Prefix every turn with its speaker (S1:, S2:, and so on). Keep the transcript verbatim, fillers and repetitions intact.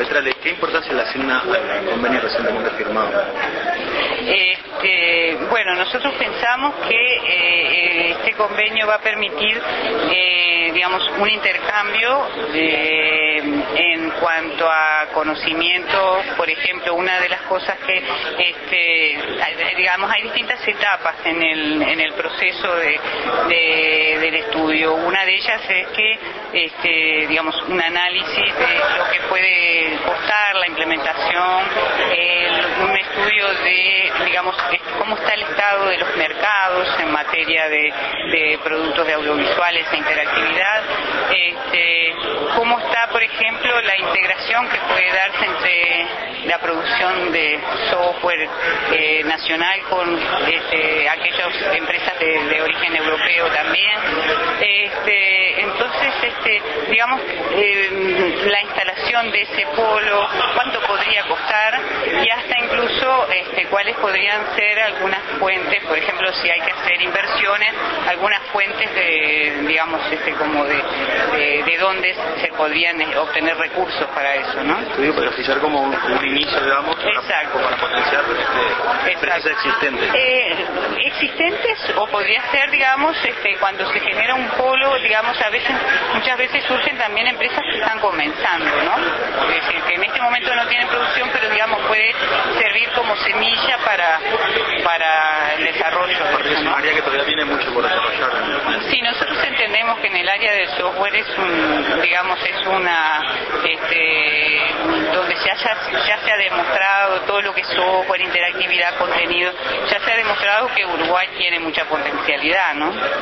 S1: Petrale, ¿qué importancia le asigna al convenio recientemente firmado?
S2: Este, bueno, nosotros pensamos que eh, este convenio va a permitir, eh, digamos, un intercambio eh, en cuanto a conocimiento. Por ejemplo, una de las cosas que, este, digamos, hay distintas etapas en el, en el proceso de, de, del estudio. Una de ellas es que, este, digamos, un análisis de lo que puede costar la implementación, el, un estudio de, digamos, cómo está el estado de los mercados en materia de, de productos de audiovisuales e interactividad, este, cómo está, por ejemplo, la integración que puede darse entre la producción de software eh, nacional con este, aquellas empresas de, de origen europeo también. Este, entonces, este, digamos, eh, la instalación de ese polo, cuánto podría costar y hasta incluso este, cuáles podrían ser algunas fuentes, por ejemplo, si hay que hacer inversiones, algunas fuentes de, digamos, este, como de, de, de dónde se podrían obtener recursos para eso, ¿no?
S1: Estudio para oficiar como un, un inicio, digamos,
S2: exacto,
S1: para, para potenciar este, empresas existentes.
S2: Eh, existentes, o podría ser, digamos, este, cuando se genera un polo, digamos, a veces, muchas veces surgen también empresas que están comenzando, ¿no? Es decir, que en este momento no tienen producción, pero digamos puede servir como semilla para para el desarrollo.
S1: Porque es un área que todavía tiene mucho por desarrollar.
S2: Sí, nosotros entendemos que en el área del software es un, digamos, es una, este, donde ya, ya, ya se ha demostrado todo lo que es software, interactividad, contenido, ya se ha demostrado que Uruguay tiene mucha potencialidad, ¿no?